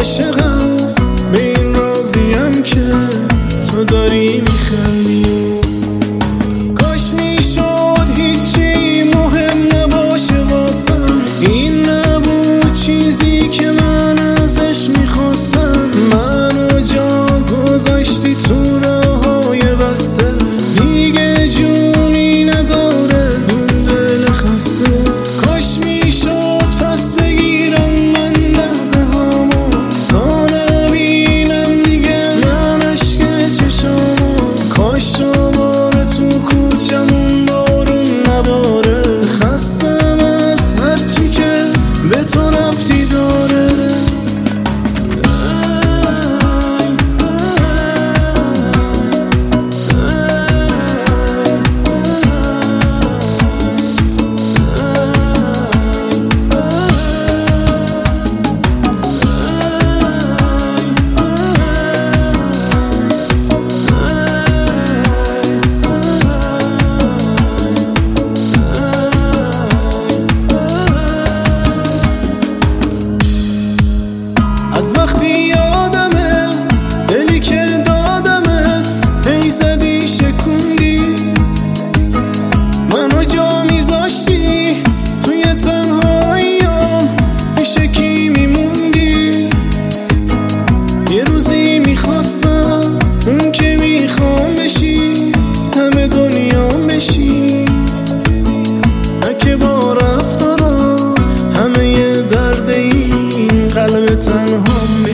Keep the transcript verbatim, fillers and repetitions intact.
عاشقم، به این راضیم که تو داری میخندی. کاش میشد هیچی مهم نباشه واسم، این نبود چیزی که من ازش میخواستم. منو جا گذاشتی تو راههای بسته، دیگه جونی نداره این دل خسته. کاش میشد پس بگیرم من لحظه هامو، تا نبینم دیگه من عشق چشامو. کاش دوباره تو کوچمون بارون نباره، خستم از هرچی که به تو ربطی داره. از وقتی یادمه دلی که دادمت، هی زدی شکوندی منو جا میذاشتی توی تنهاییام، پیش کی میموندی. یه روزی میخواستم اون که میخوام بشی، همه دنیام بشی، نه که با رفتارات همه درد این قلب تنها